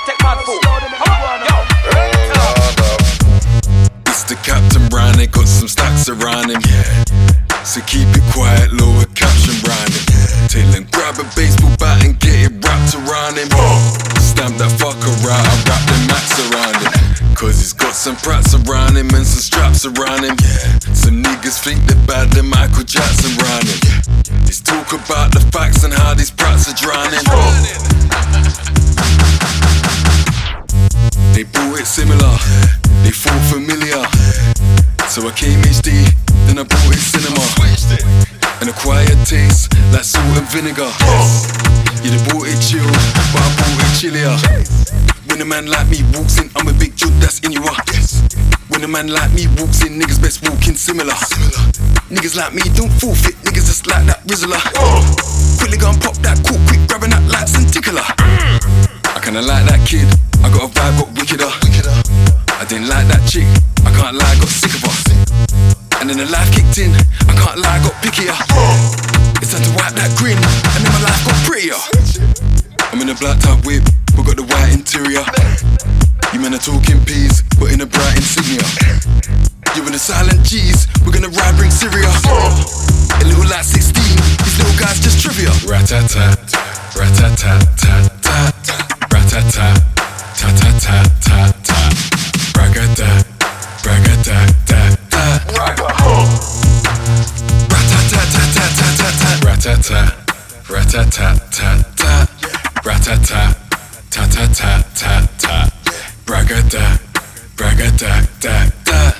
take my foot. It's the Captain Brian, they got some stacks around him. So keep it quiet, lower caption rhyming. Tell him grab a baseball bat and get it wrapped around him. Stamp that fucker out, I wrap the max around him. Cause he's got some prats around him and some straps around him. Some niggas think they're bad, they're Michael Jackson round him. Let's talk about the facts and how these prats are drowning. They bought it similar, they thought familiar. So I came HD, then I bought it cinema. An acquired taste, like salt and vinegar. Yeah, they bought it chilled, but I bought it chillier. When a man like me walks in, I'm a big jud that's in you. When a man like me walks in, niggas best walk in similar. Niggas like me don't forfeit, niggas just like that Rizzler. Quickly go and pop that cool quick, grabbing that lights and tickler. I kinda like that kid, I got a vibe, got wickeder. I didn't like that chick, I can't lie, got sick of her. And then the life kicked in, I can't lie, got pickier. It's time to wipe that grin, and then my life got prettier. I'm in a black top whip, but got the white interior. You men are talking peas, but in a bright insignia. You're in the silent G's, we're gonna ride, bring Syria. A little like 16, these little guys just trivia. Rat-a-tat, rat-a-tat-tat-tat. Rat-a-tat, ta-ta-ta-ta-ta. Bragada, bragada-da-da. Rat-a-tat-tat-tat-tat-tat. Rat-a-tat, rat-a-tat-tat-tat. Rat-a-tat, ta-ta-ta-ta-ta. Bragada, bragada-da-da.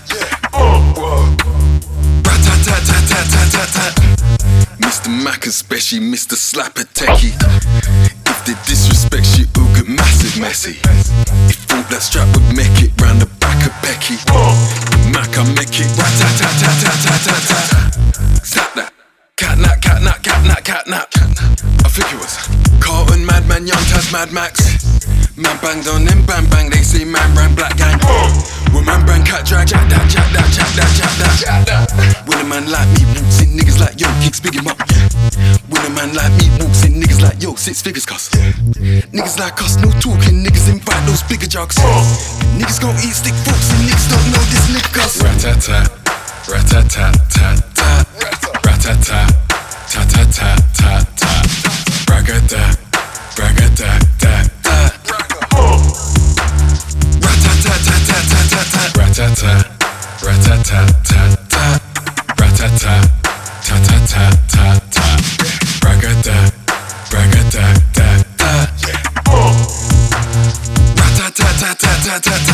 Rat-a-tat-tat-tat-tat-tat. Mr. Mac especially, Mr. Slapper Techie. If they disrespect you, it'll get massive messy. He thought that strap would make it round the back of Becky. Mac, I make it rat-tat-tat-tat-tat-tat-tat. Slap that. Catnap, catnap, catnap, catnap. I think it was Carlton, Madman, Young Taz, Mad Max. Man banged on them, bang bang, they say man rang black gang. When man bang cat drag, jack that, jack that, jack that, jack that, jack that. When a man like me walks in, niggas like yo, kicks big him up. When a man like me walks in, niggas like yo, 6 figures cuss. Niggas like us, no talking, niggas invite those bigger jugs. Niggas gon' eat stick forks and niggas don't know this niggas. Rat-a-tat, rat-a-tat-tat-tat. Rat-a-tat, ta-ta-ta-ta-ta. Bragada, bragada-da-da. Rat-a-tat-tat-tat-tat-tat. Rat-a-tat, rat-a-tat-tat-tat. Rat-a-tat, ta-ta-ta-ta-ta. Bragada, bragada-da-da. Rat-a-tat-tat-tat-tat-tat.